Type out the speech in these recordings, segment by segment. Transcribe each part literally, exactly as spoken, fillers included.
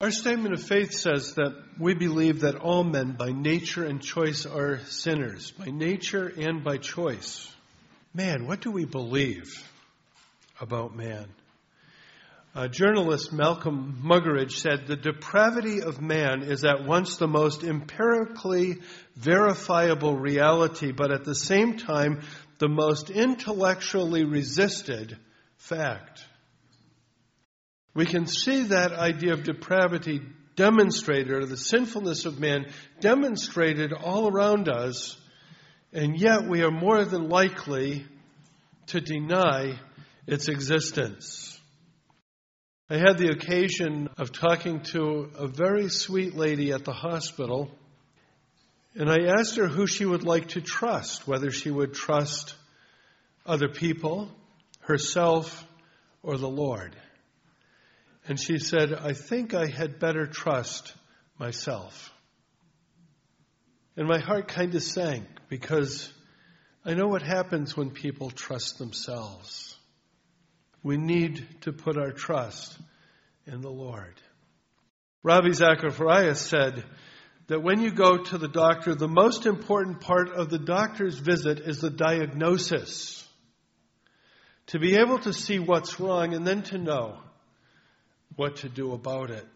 Our statement of faith says that we believe that all men by nature and choice are sinners, by nature and by choice. Man, what do we believe about man? Uh, journalist Malcolm Muggeridge said, "The depravity of man is at once the most empirically verifiable reality, but at the same time the most intellectually resisted fact." We can see that idea of depravity demonstrated, or the sinfulness of man demonstrated all around us, and yet we are more than likely to deny its existence. I had the occasion of talking to a very sweet lady at the hospital, and I asked her who she would like to trust, whether she would trust other people, herself, or the Lord. And she said, "I think I had better trust myself." And my heart kind of sank, because I know what happens when people trust themselves. We need to put our trust in the Lord. Ravi Zacharias said that when you go to the doctor, the most important part of the doctor's visit is the diagnosis. To be able to see what's wrong and then to know what to do about it.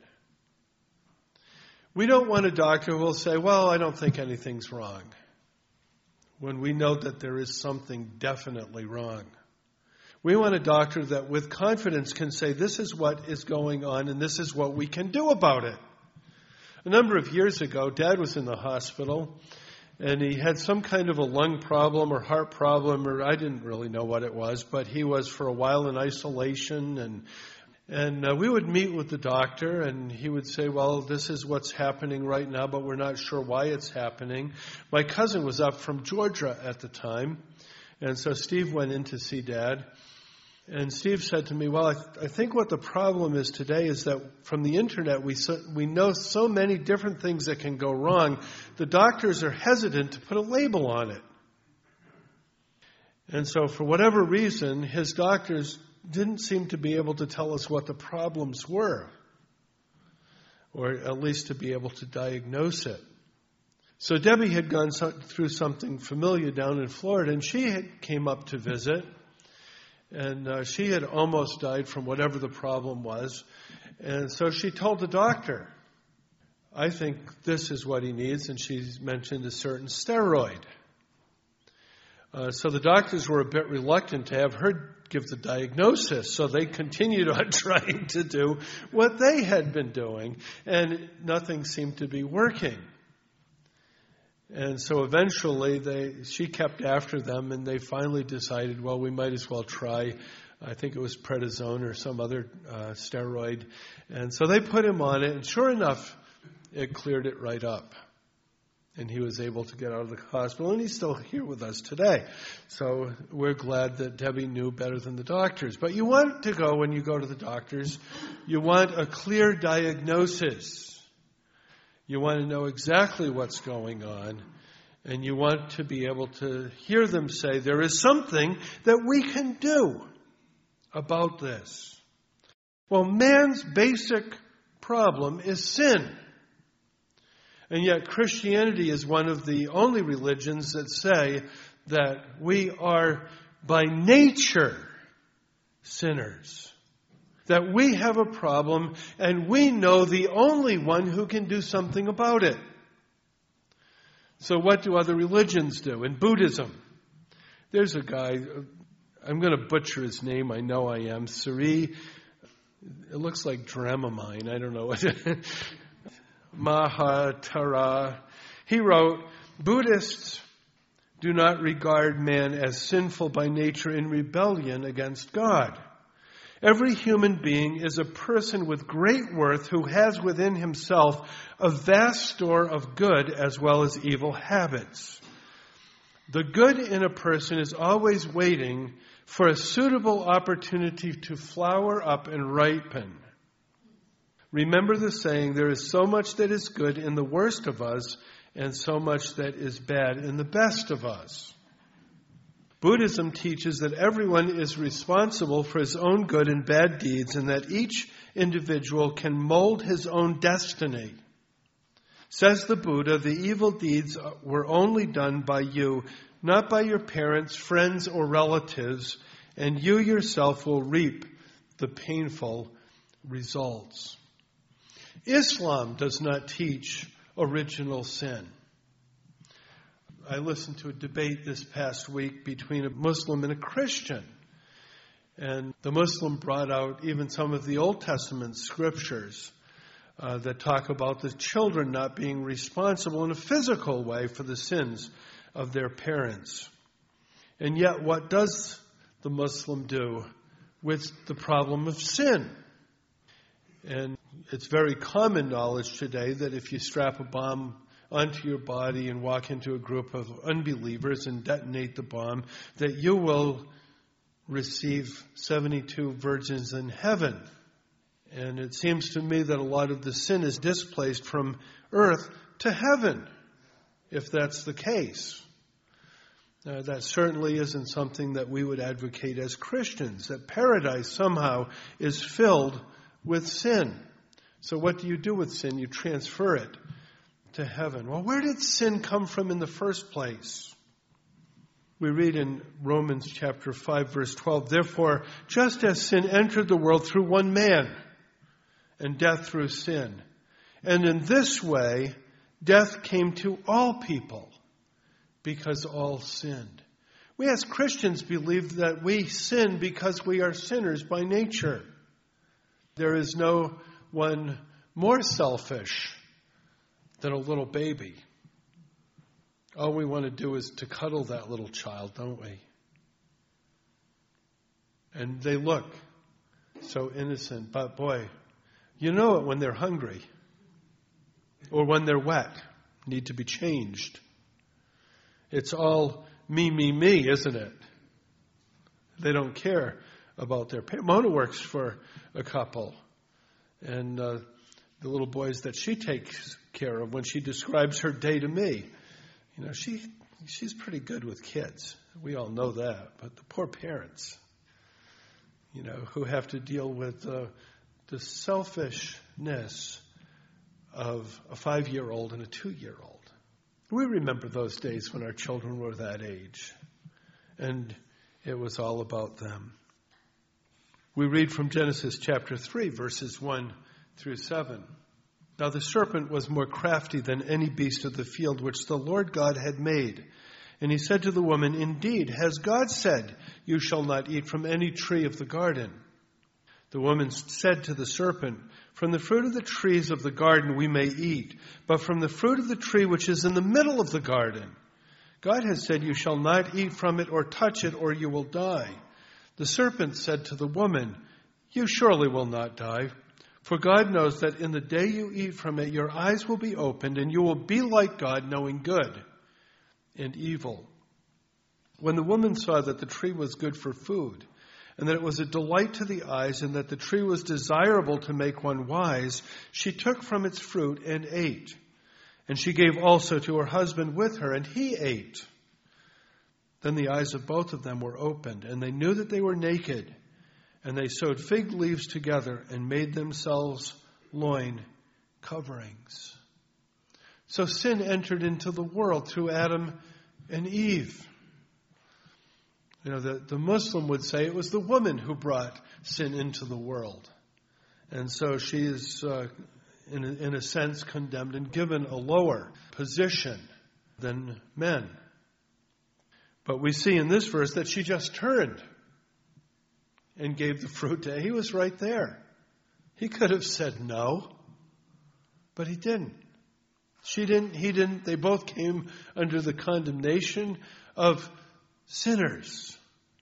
We don't want a doctor who will say, "Well, I don't think anything's wrong," when we know that there is something definitely wrong. We want a doctor that with confidence can say, "This is what is going on and this is what we can do about it." A number of years ago, Dad was in the hospital and he had some kind of a lung problem or heart problem, or I didn't really know what it was, but he was for a while in isolation, and And uh, we would meet with the doctor, and he would say, "Well, this is what's happening right now, but we're not sure why it's happening." My cousin was up from Georgia at the time, and so Steve went in to see Dad. And Steve said to me, "Well, I, th- I think what the problem is today is that from the internet we so, we know so many different things that can go wrong. The doctors are hesitant to put a label on it." And so for whatever reason, his doctors didn't seem to be able to tell us what the problems were, or at least to be able to diagnose it. So Debbie had gone so, through something familiar down in Florida, and she had came up to visit, and uh, she had almost died from whatever the problem was. And so she told the doctor, "I think this is what he needs," and she mentioned a certain steroid. Uh, so the doctors were a bit reluctant to have her give the diagnosis, so they continued on trying to do what they had been doing, and nothing seemed to be working. And so eventually they, she kept after them, and they finally decided, well, we might as well try, I think it was prednisone or some other uh, steroid. And so they put him on it, and sure enough, it cleared it right up. And he was able to get out of the hospital, and he's still here with us today. So we're glad that Debbie knew better than the doctors. But you want to go, when you go to the doctors, you want a clear diagnosis. You want to know exactly what's going on. And you want to be able to hear them say, there is something that we can do about this. Well, man's basic problem is sin. And yet Christianity is one of the only religions that say that we are by nature sinners. That we have a problem and we know the only one who can do something about it. So what do other religions do? In Buddhism, there's a guy, I'm going to butcher his name, I know I am, Sri, it looks like Dramamine, I don't know what Mahatara. He wrote, Buddhists do not regard man as sinful by nature in rebellion against God. Every human being is a person with great worth who has within himself a vast store of good as well as evil habits. The good in a person is always waiting for a suitable opportunity to flower up and ripen. Remember the saying, there is so much that is good in the worst of us and so much that is bad in the best of us. Buddhism teaches that everyone is responsible for his own good and bad deeds, and that each individual can mold his own destiny. Says the Buddha, the evil deeds were only done by you, not by your parents, friends, or relatives, and you yourself will reap the painful results. Islam does not teach original sin. I listened to a debate this past week between a Muslim and a Christian. And the Muslim brought out even some of the Old Testament scriptures uh, that talk about the children not being responsible in a physical way for the sins of their parents. And yet, what does the Muslim do with the problem of sin? And it's very common knowledge today that if you strap a bomb onto your body and walk into a group of unbelievers and detonate the bomb, that you will receive seventy-two virgins in heaven. And it seems to me that a lot of the sin is displaced from earth to heaven, if that's the case. Uh, that certainly isn't something that we would advocate as Christians, that paradise somehow is filled with sin. So what do you do with sin? You transfer it to heaven. Well, where did sin come from in the first place? We read in Romans chapter five, verse twelve, therefore, just as sin entered the world through one man, and death through sin, and in this way, death came to all people, because all sinned. We as Christians believe that we sin because we are sinners by nature. There is no one more selfish than a little baby. All we want to do is to cuddle that little child, don't we? And they look so innocent, but boy, you know it when they're hungry or when they're wet, need to be changed. It's all me, me, me, isn't it? They don't care about their parents. Mona works for a couple, and uh, the little boys that she takes care of, when she describes her day to me, you know, she she's pretty good with kids. We all know that. But the poor parents, you know, who have to deal with uh, the selfishness of a five-year-old and a two-year-old. We remember those days when our children were that age, and it was all about them. We read from Genesis chapter three, verses one through seven. Now the serpent was more crafty than any beast of the field which the Lord God had made. And he said to the woman, indeed, has God said, you shall not eat from any tree of the garden? The woman said to the serpent, from the fruit of the trees of the garden we may eat, but from the fruit of the tree which is in the middle of the garden, God has said, you shall not eat from it or touch it, or you will die. The serpent said to the woman, you surely will not die. For God knows that in the day you eat from it, your eyes will be opened, and you will be like God, knowing good and evil. When the woman saw that the tree was good for food, and that it was a delight to the eyes, and that the tree was desirable to make one wise, she took from its fruit and ate. And she gave also to her husband with her, and he ate. Then the eyes of both of them were opened, and they knew that they were naked. And they sewed fig leaves together and made themselves loin coverings. So sin entered into the world through Adam and Eve. You know, the, the Muslim would say it was the woman who brought sin into the world. And so she is, uh, in, a, in a sense, condemned and given a lower position than men. But we see in this verse that she just turned and gave the fruit to him. He was right there. He could have said no, but he didn't. She didn't, he didn't. They both came under the condemnation of sinners.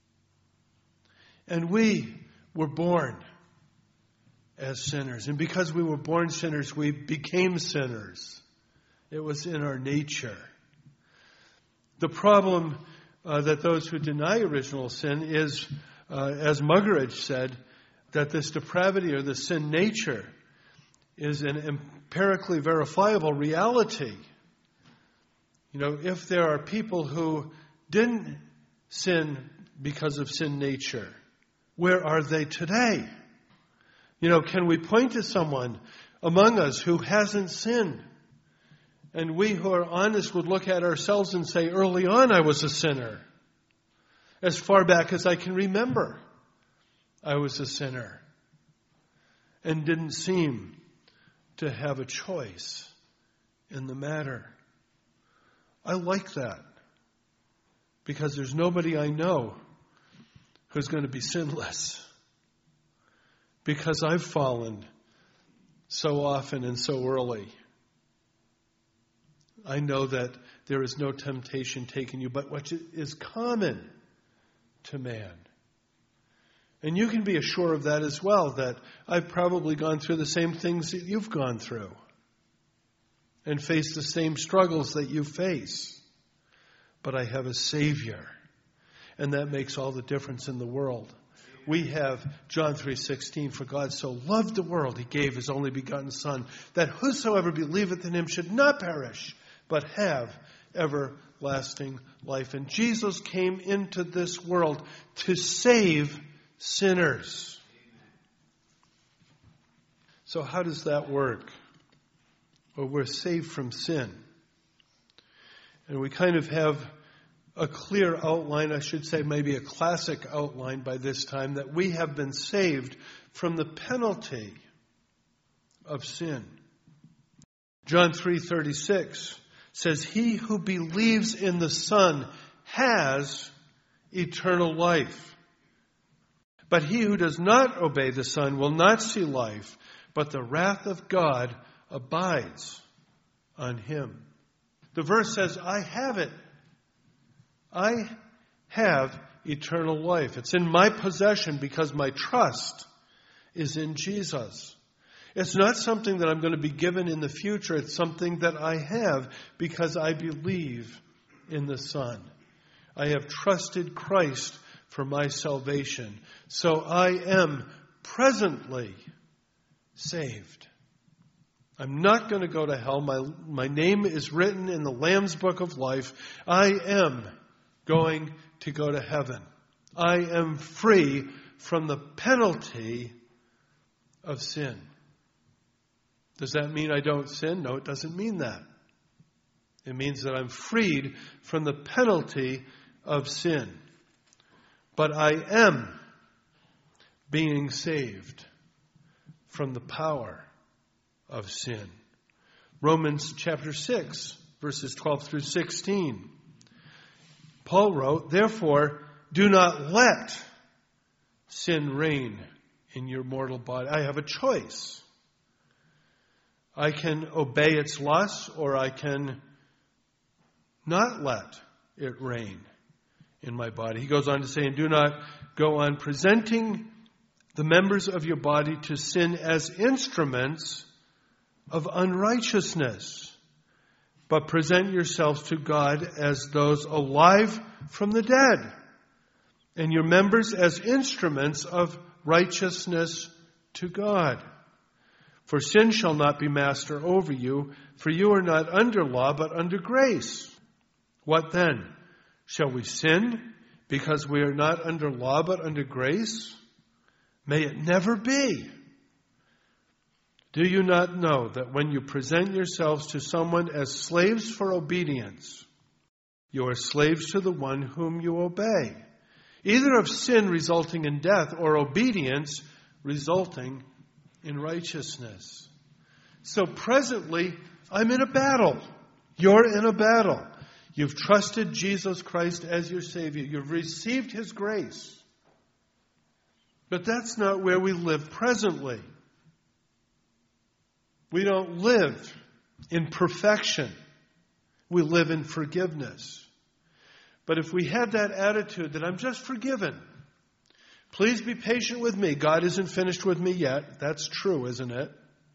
And we were born as sinners. And because we were born sinners, we became sinners. It was in our nature. The problem uh, that those who deny original sin is, uh, as Muggeridge said, that this depravity or the sin nature is an empirically verifiable reality. You know, if there are people who didn't sin because of sin nature? Where are they today? You know, can we point to someone among us who hasn't sinned? And we who are honest would look at ourselves and say, early on I was a sinner. As far back as I can remember, I was a sinner. And didn't seem to have a choice in the matter. I like that. Because there's nobody I know who's going to be sinless. Because I've fallen so often and so early. I know that there is no temptation taking you but what is common to man. And you can be assured of that as well, that I've probably gone through the same things that you've gone through and faced the same struggles that you face. But I have a Savior, and that makes all the difference in the world. We have John three sixteen, for God so loved the world, he gave his only begotten Son, that whosoever believeth in him should not perish, but have everlasting life. And Jesus came into this world to save sinners. So how does that work? Well, we're saved from sin. And we kind of have a clear outline, I should say maybe a classic outline by this time, that we have been saved from the penalty of sin. John three thirty-six says, he who believes in the Son has eternal life. But he who does not obey the Son will not see life, but the wrath of God abides on him. The verse says, I have it. I have eternal life. It's in my possession because my trust is in Jesus. It's not something that I'm going to be given in the future. It's something that I have because I believe in the Son. I have trusted Christ for my salvation. So I am presently saved. I'm not going to go to hell. My, my name is written in the Lamb's Book of Life. I am going to go to heaven. I am free from the penalty of sin. Does that mean I don't sin? No, it doesn't mean that. It means that I'm freed from the penalty of sin. But I am being saved from the power of sin. Romans chapter six, verses twelve through sixteen. Paul wrote, therefore, do not let sin reign in your mortal body. I have a choice. I can obey its lusts, or I can not let it reign in my body. He goes on to say, and do not go on presenting the members of your body to sin as instruments of unrighteousness, but present yourselves to God as those alive from the dead, and your members as instruments of righteousness to God. For sin shall not be master over you, for you are not under law, but under grace. What then? Shall we sin because we are not under law, but under grace? May it never be. Do you not know that when you present yourselves to someone as slaves for obedience, you are slaves to the one whom you obey, either of sin resulting in death or obedience resulting in righteousness? So presently, I'm in a battle. You're in a battle. You've trusted Jesus Christ as your Savior. You've received His grace. But that's not where we live presently. We don't live in perfection. We live in forgiveness. But if we had that attitude that I'm just forgiven, please be patient with me. God isn't finished with me yet. That's true, isn't it?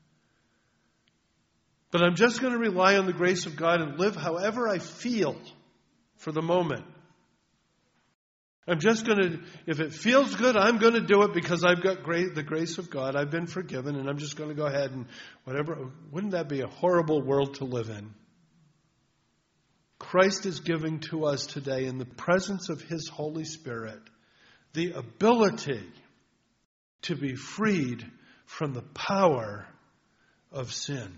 But I'm just going to rely on the grace of God and live however I feel for the moment. I'm just going to, if it feels good, I'm going to do it because I've got great, the grace of God. I've been forgiven, and I'm just going to go ahead and whatever. Wouldn't that be a horrible world to live in? Christ is giving to us today in the presence of His Holy Spirit the ability to be freed from the power of sin.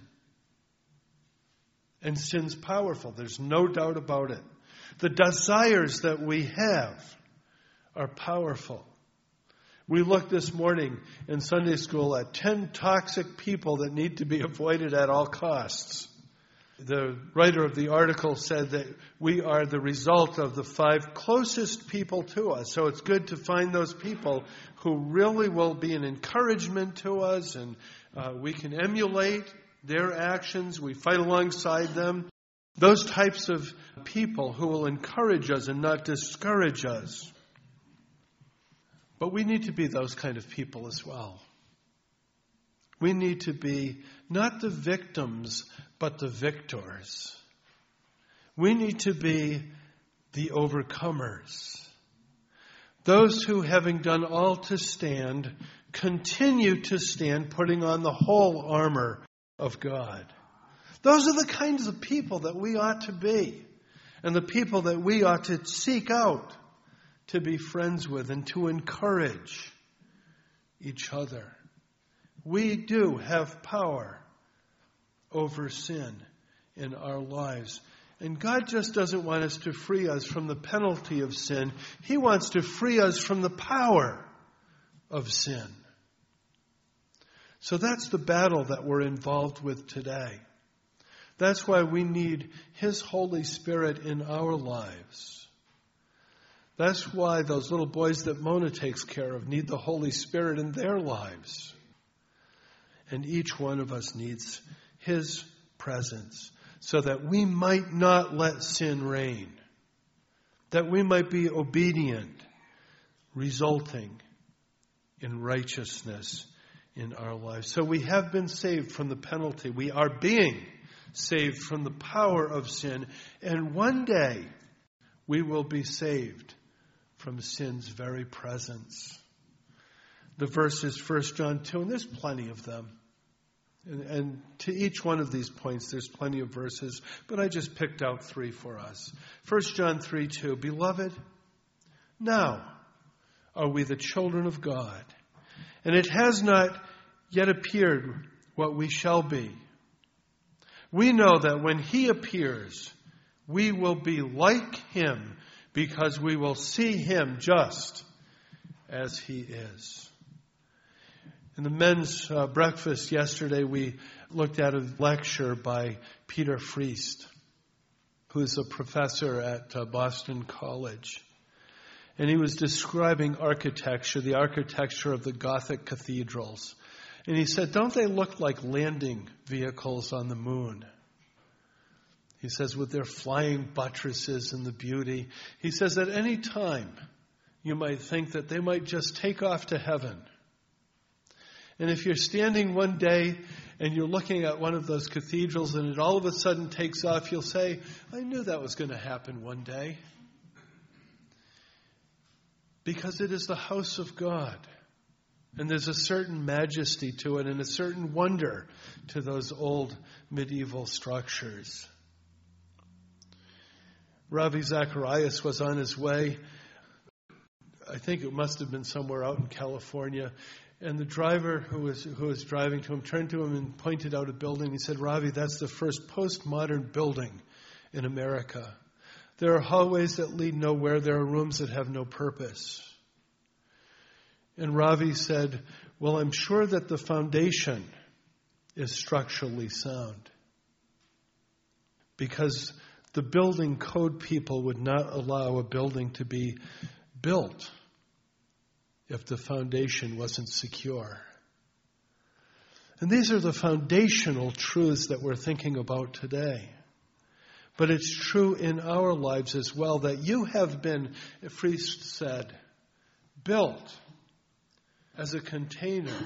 And sin's powerful. There's no doubt about it. The desires that we have are powerful. We looked this morning in Sunday school at ten toxic people that need to be avoided at all costs. The writer of the article said that we are the result of the five closest people to us. So it's good to find those people who really will be an encouragement to us, and uh, we can emulate their actions. We fight alongside them. Those types of people who will encourage us and not discourage us. But we need to be those kind of people as well. We need to be not the victims, but the victors. We need to be the overcomers. Those who, having done all to stand, continue to stand, putting on the whole armor of God. Those are the kinds of people that we ought to be, and the people that we ought to seek out to be friends with and to encourage each other. We do have power over sin in our lives. And God just doesn't want us to free us from the penalty of sin. He wants to free us from the power of sin. So that's the battle that we're involved with today. That's why we need His Holy Spirit in our lives. That's why those little boys that Mona takes care of need the Holy Spirit in their lives. And each one of us needs His presence so that we might not let sin reign, that we might be obedient, resulting in righteousness in our lives. So we have been saved from the penalty. We are being saved from the power of sin. And one day we will be saved from sin's very presence. The verse is First John two, and there's plenty of them. And, and to each one of these points, there's plenty of verses, but I just picked out three for us. First John three two, Beloved, now are we the children of God, and it has not yet appeared what we shall be. We know that when He appears, we will be like Him, because we will see Him just as He is. In the men's uh, breakfast yesterday, we looked at a lecture by Peter Friest, who is a professor at uh, Boston College. And he was describing architecture, the architecture of the Gothic cathedrals. And he said, don't they look like landing vehicles on the moon? He says, with their flying buttresses and the beauty. He says, at any time, you might think that they might just take off to heaven. And if you're standing one day and you're looking at one of those cathedrals and it all of a sudden takes off, you'll say, I knew that was going to happen one day. Because it is the house of God. And there's a certain majesty to it and a certain wonder to those old medieval structures. Ravi Zacharias was on his way. I think it must have been somewhere out in California. And the driver who was who was driving to him turned to him and pointed out a building. He said, Ravi, that's the first postmodern building in America. There are hallways that lead nowhere. There are rooms that have no purpose. And Ravi said, well, I'm sure that the foundation is structurally sound. Because the building code people would not allow a building to be built if the foundation wasn't secure. And these are the foundational truths that we're thinking about today. But it's true in our lives as well that you have been, Friest said, built as a container,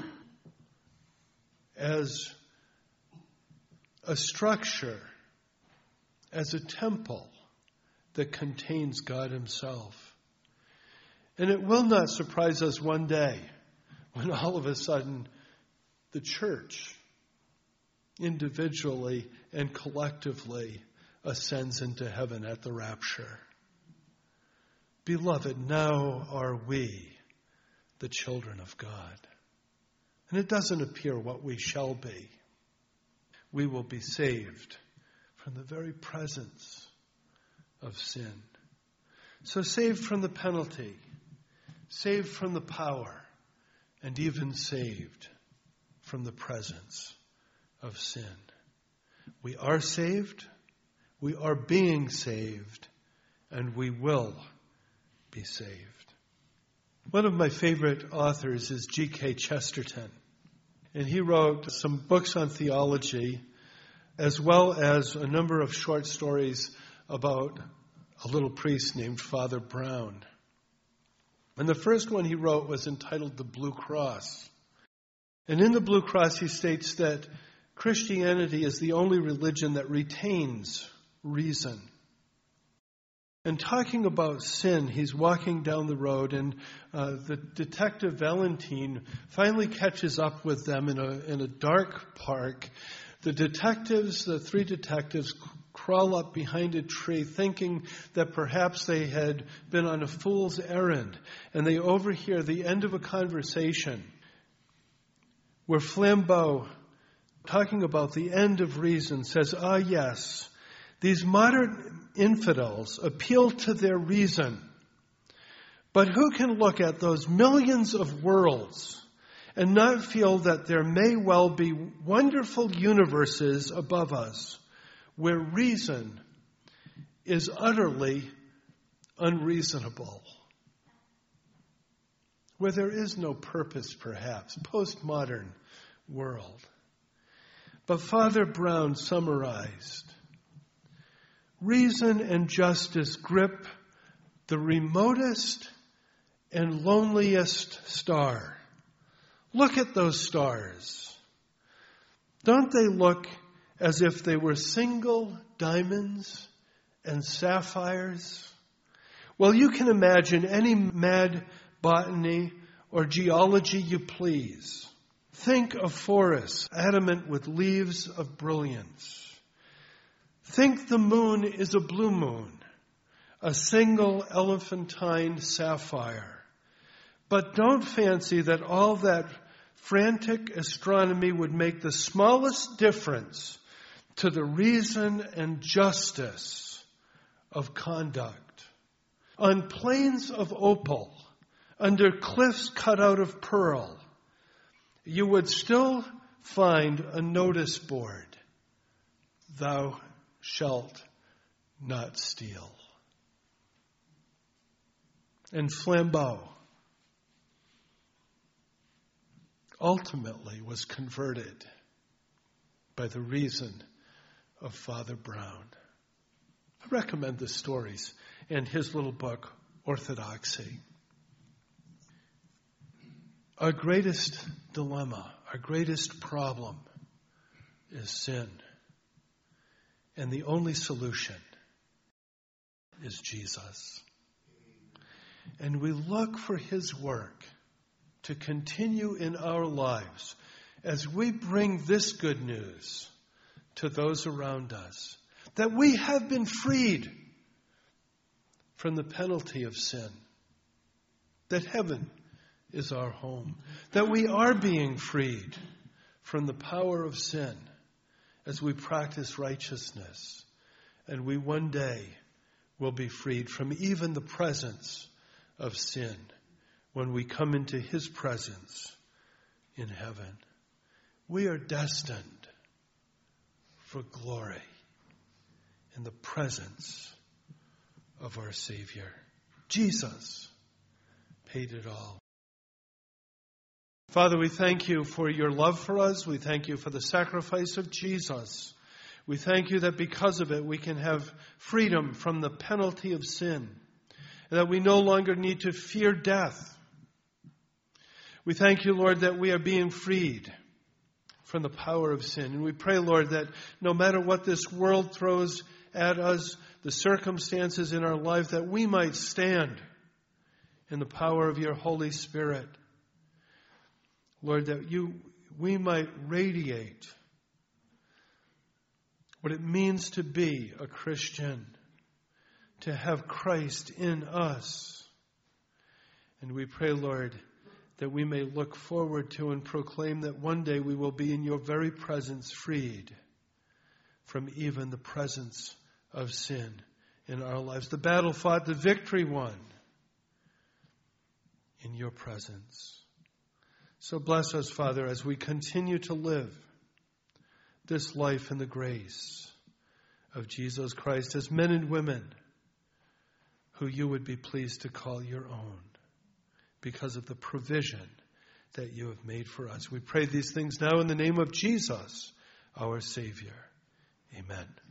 as a structure, as a temple that contains God Himself. And it will not surprise us one day when all of a sudden the church, individually and collectively, ascends into heaven at the rapture. Beloved, now are we the children of God. And it doesn't appear what we shall be. We will be saved from the very presence of sin. So saved from the penalty, saved from the power, and even saved from the presence of sin. We are saved, we are being saved, and we will be saved. One of my favorite authors is G K Chesterton, and he wrote some books on theology as well as a number of short stories about a little priest named Father Brown. And the first one he wrote was entitled The Blue Cross. And in The Blue Cross he states that Christianity is the only religion that retains reason. And talking about sin, he's walking down the road, and uh, the detective Valentine finally catches up with them in a in a dark park. The detectives, the three detectives, crawl up behind a tree, thinking that perhaps they had been on a fool's errand, and they overhear the end of a conversation where Flambeau, talking about the end of reason, says, "Ah, yes, these modern infidels appeal to their reason. But who can look at those millions of worlds and not feel that there may well be wonderful universes above us where reason is utterly unreasonable? Where there is no purpose, perhaps, postmodern world." But Father Brown summarized, reason and justice grip the remotest and loneliest star. Look at those stars. Don't they look as if they were single diamonds and sapphires? Well, you can imagine any mad botany or geology you please. Think of forests adamant with leaves of brilliance. Think the moon is a blue moon, a single elephantine sapphire. But don't fancy that all that frantic astronomy would make the smallest difference to the reason and justice of conduct. On plains of opal, under cliffs cut out of pearl, you would still find a notice board, "Thou shalt not steal." And Flambeau ultimately was converted by the reason of Father Brown. I recommend the stories and his little book, Orthodoxy. Our greatest dilemma, our greatest problem is sin. And the only solution is Jesus. And we look for his work to continue in our lives as we bring this good news to those around us, that we have been freed from the penalty of sin, that heaven is our home, that we are being freed from the power of sin as we practice righteousness, and we one day will be freed from even the presence of sin when we come into his presence in heaven. We are destined for glory in the presence of our Savior. Jesus paid it all. Father, we thank you for your love for us. We thank you for the sacrifice of Jesus. We thank you that because of it we can have freedom from the penalty of sin, and that we no longer need to fear death. We thank you, Lord, that we are being freed from the power of sin. And we pray, Lord, that no matter what this world throws at us, the circumstances in our life, that we might stand in the power of your Holy Spirit. Lord, that you we might radiate what it means to be a Christian, to have Christ in us. And we pray, Lord, that we may look forward to and proclaim that one day we will be in your very presence, freed from even the presence of sin in our lives. The battle fought, the victory won in your presence. So bless us, Father, as we continue to live this life in the grace of Jesus Christ as men and women who you would be pleased to call your own because of the provision that you have made for us. We pray these things now in the name of Jesus, our Savior. Amen.